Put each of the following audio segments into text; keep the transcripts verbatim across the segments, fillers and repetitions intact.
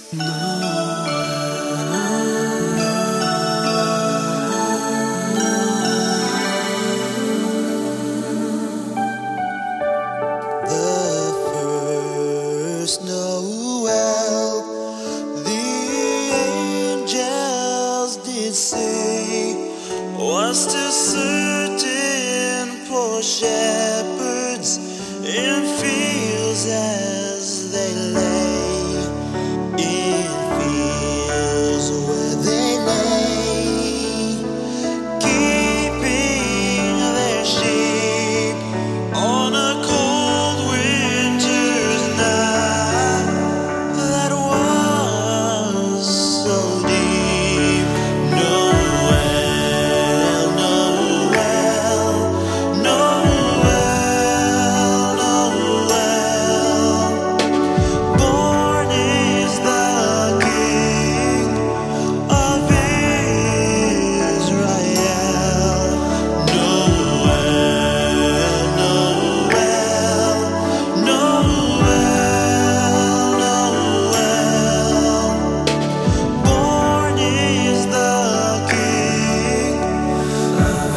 The first Noel, the angels did say, was to certain poor shepherds in fields as they lay, in fields where they lay, keeping their sheep on a cold winter's night that was so deep. Noel, Noel, Noel, Noel. Born is the King of Israel. Noel, Noel, Noel, Noel. Born is the King of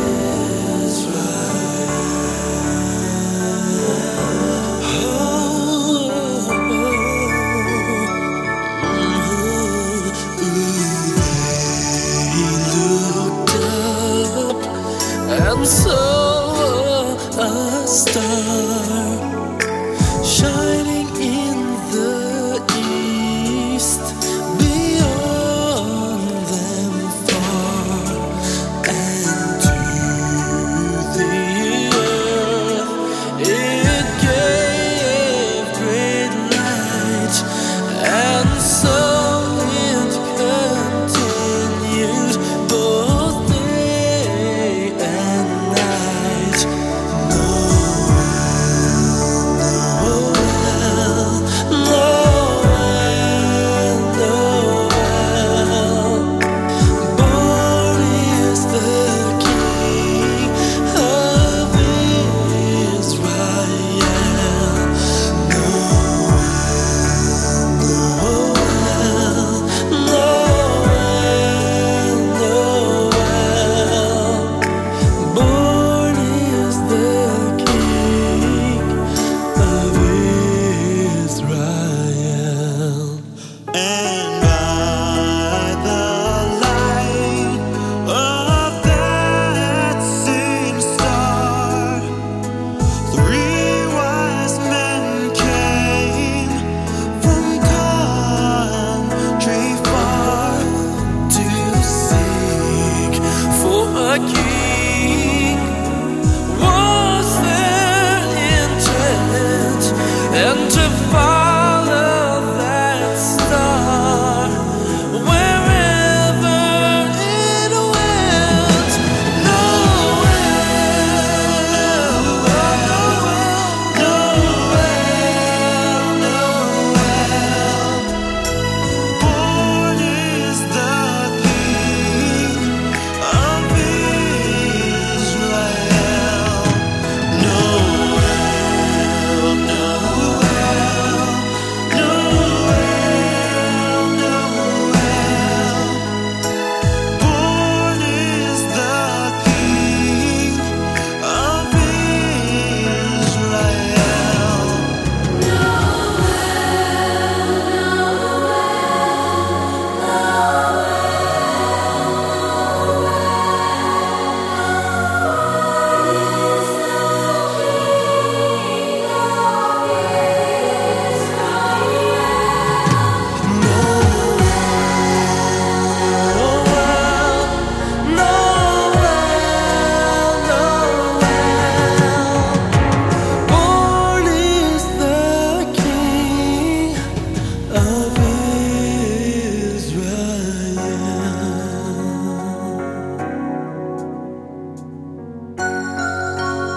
And saw a star shining in the east, beyond them far, and to the earth it gave great light, and so it continued both day and night. Noel, Noel, Noel. Born is the King of Israel. Noel, Noel, Noel. Born is the King of Israel. And by the light of that same star, three wise men came from country far To seek for a king was their intent, and to follow that star wherever it went. Born is the King of Israel. Noel, Noel, Noel, Noel. Born is the King of Israel. Born is the King of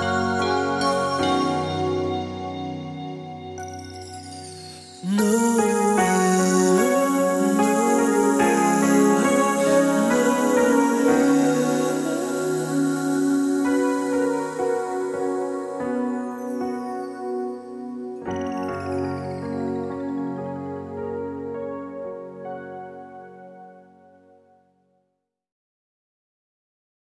Israel. No.